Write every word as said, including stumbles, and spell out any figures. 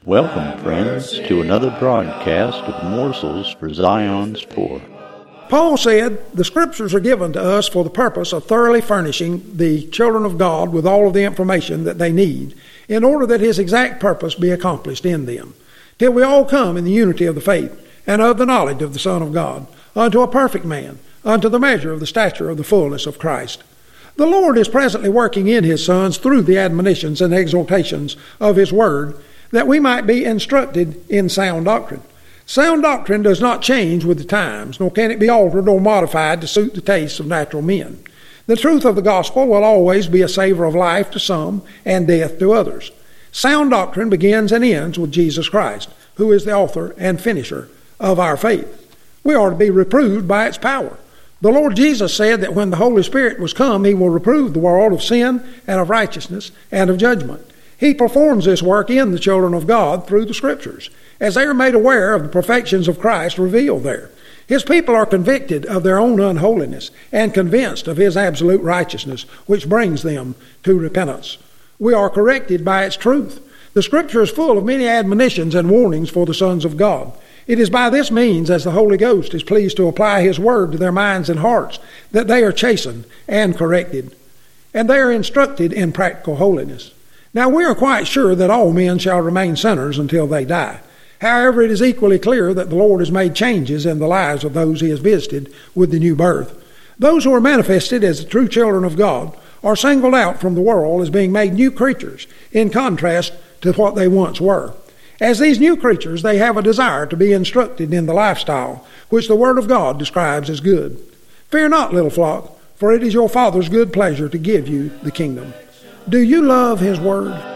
Welcome, friends, to another broadcast of Morsels for Zion's Poor. Paul said, the Scriptures are given to us for the purpose of thoroughly furnishing the children of God with all of the information that they need, in order that his exact purpose be accomplished in them, till we all come in the unity of the faith and of the knowledge of the Son of God, unto a perfect man, unto the measure of the stature of the fullness of Christ. The Lord is presently working in his sons through the admonitions and exhortations of his word, that we might be instructed in sound doctrine. Sound doctrine does not change with the times, nor can it be altered or modified to suit the tastes of natural men. The truth of the gospel will always be a savor of life to some and death to others. Sound doctrine begins and ends with Jesus Christ, who is the author and finisher of our faith. We are to be reproved by its power. The Lord Jesus said that when the Holy Spirit was come, he will reprove the world of sin and of righteousness and of judgment. He performs this work in the children of God through the Scriptures, as they are made aware of the perfections of Christ revealed there. His people are convicted of their own unholiness and convinced of his absolute righteousness, which brings them to repentance. We are corrected by its truth. The Scripture is full of many admonitions and warnings for the sons of God. It is by this means, as the Holy Ghost is pleased to apply his word to their minds and hearts, that they are chastened and corrected, and they are instructed in practical holiness. Now we are quite sure that all men shall remain sinners until they die. However, it is equally clear that the Lord has made changes in the lives of those he has visited with the new birth. Those who are manifested as the true children of God are singled out from the world as being made new creatures, in contrast to what they once were. As these new creatures, they have a desire to be instructed in the lifestyle which the Word of God describes as good. Fear not, little flock, for it is your Father's good pleasure to give you the kingdom. Do you love his Word?